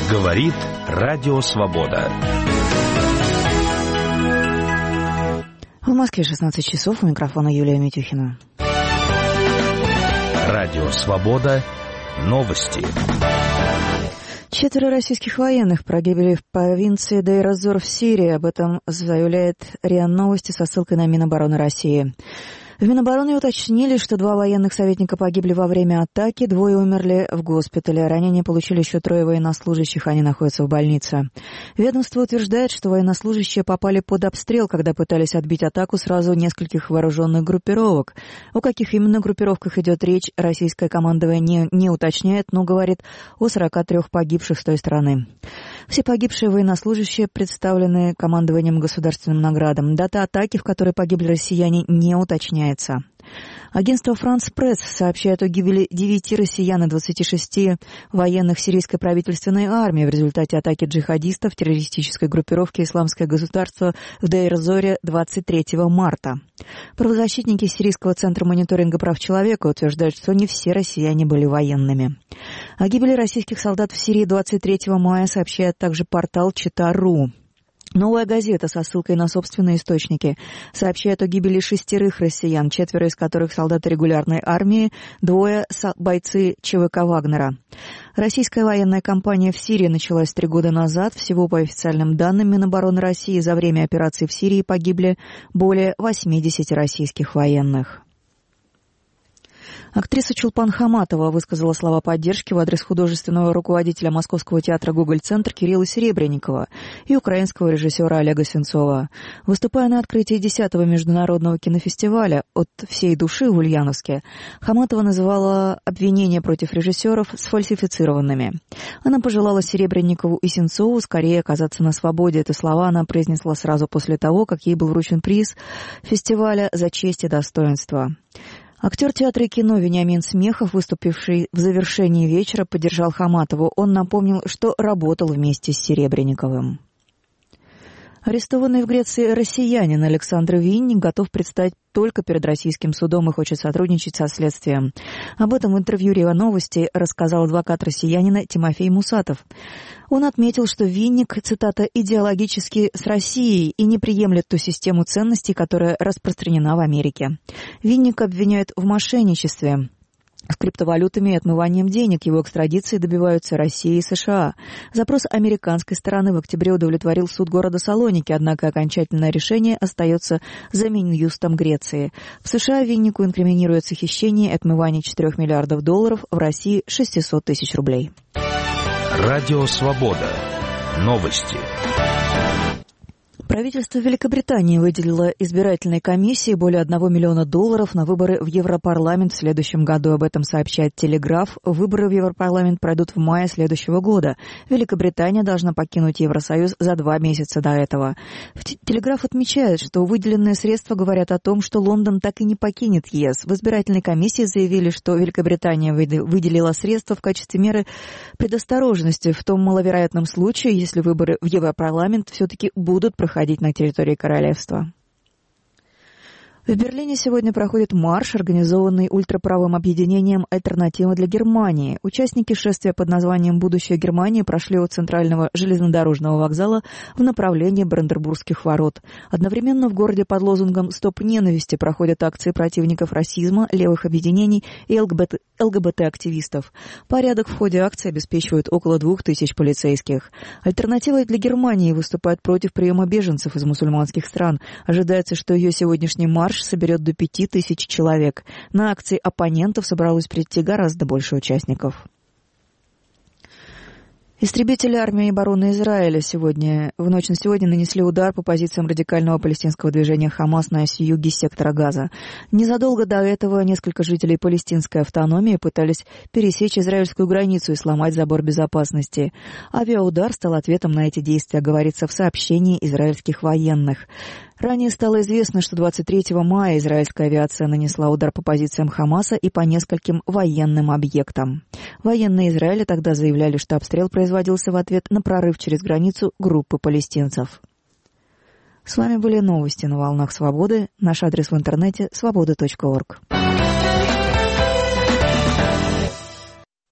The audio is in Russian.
Говорит Радио Свобода. В Москве 16 часов. У микрофона Юлия Митюхина. Радио Свобода. Новости. 4 российских военных погибли в провинции Дейр-эз-Зор в Сирии. Об этом заявляет РИА Новости со ссылкой на Минобороны России. В Минобороны уточнили, что 2 военных советника погибли во время атаки, 2 умерли в госпитале. Ранения получили еще 3 военнослужащих, они находятся в больнице. Ведомство утверждает, что военнослужащие попали под обстрел, когда пытались отбить атаку сразу нескольких вооруженных группировок. О каких именно группировках идет речь, российское командование не уточняет, но говорит о 43 погибших с той стороны. Все погибшие военнослужащие представлены командованием государственным наградам. Дата атаки, в которой погибли россияне, не уточняется. Агентство «Франс Пресс» сообщает о гибели 9 россиян и 26 военных сирийской правительственной армии в результате атаки джихадистов террористической группировки «Исламское государство» в Дейр-эз-Зоре 23 марта. Правозащитники Сирийского центра мониторинга прав человека утверждают, что не все россияне были военными. О гибели российских солдат в Сирии 23 мая сообщает также портал Чита.ру. Новая газета со ссылкой на собственные источники сообщает о гибели 6 россиян, 4 из которых солдаты регулярной армии, 2 бойцы ЧВК «Вагнера». Российская военная кампания в Сирии началась 3 года назад. Всего, по официальным данным Минобороны России, за время операции в Сирии погибли более 80 российских военных. Актриса Чулпан Хаматова высказала слова поддержки в адрес художественного руководителя Московского театра «Гоголь-центр» Кирилла Серебренникова и украинского режиссера Олега Сенцова. Выступая на открытии 10-го международного кинофестиваля «От всей души» в Ульяновске, Хаматова называла обвинения против режиссеров сфальсифицированными. Она пожелала Серебренникову и Сенцову скорее оказаться на свободе. Эти слова она произнесла сразу после того, как ей был вручен приз фестиваля «За честь и достоинство». Актер театра и кино Вениамин Смехов, выступивший в завершении вечера, поддержал Хаматову. Он напомнил, что работал вместе с Серебренниковым. Арестованный в Греции россиянин Александр Винник готов предстать только перед российским судом и хочет сотрудничать со следствием. Об этом в интервью РИА Новости рассказал адвокат россиянина Тимофей Мусатов. Он отметил, что Винник, цитата, «идеологически с Россией и не приемлет ту систему ценностей, которая распространена в Америке». Винник обвиняют в мошенничестве с криптовалютами и отмыванием денег. Его экстрадиции добиваются России и США. Запрос американской стороны в октябре удовлетворил суд города Салоники, однако окончательное решение остается за Минюстом Греции. В США Виннику инкриминируется хищение и отмывание $4 миллиардов, в России 600 тысяч рублей. Радио Свобода. Новости. Правительство Великобритании выделило избирательной комиссии более $1 миллиона на выборы в Европарламент в следующем году. Об этом сообщает «Телеграф». Выборы в Европарламент пройдут в мае следующего года. Великобритания должна покинуть Евросоюз за 2 месяца до этого. «Телеграф» отмечает, что выделенные средства говорят о том, что Лондон так и не покинет ЕС. В избирательной комиссии заявили, что Великобритания выделила средства в качестве меры предосторожности в том маловероятном случае, если выборы в Европарламент все-таки будут проходить на территории королевства. В Берлине сегодня проходит марш, организованный ультраправым объединением «Альтернатива для Германии». Участники шествия под названием «Будущее Германии» прошли от центрального железнодорожного вокзала в направлении Бранденбургских ворот. Одновременно в городе под лозунгом «Стоп ненависти» проходят акции противников расизма, левых объединений и ЛГБТ-активистов. Порядок в ходе акции обеспечивают около 2000 полицейских. «Альтернатива для Германии» выступает против приема беженцев из мусульманских стран. Ожидается, что ее сегодняшний марш соберет до 5000 человек. На акции оппонентов собралось прийти гораздо больше участников. Истребители армии и обороны Израиля в ночь на сегодня нанесли удар по позициям радикального палестинского движения «Хамас» на юге сектора Газа. Незадолго до этого несколько жителей палестинской автономии пытались пересечь израильскую границу и сломать забор безопасности. Авиаудар стал ответом на эти действия, говорится в сообщении израильских военных. Ранее стало известно, что 23 мая израильская авиация нанесла удар по позициям Хамаса и по нескольким военным объектам. Военные Израиля тогда заявляли, что обстрел производился в ответ на прорыв через границу группы палестинцев. С вами были новости на волнах Свободы. Наш адрес в интернете – свобода.орг.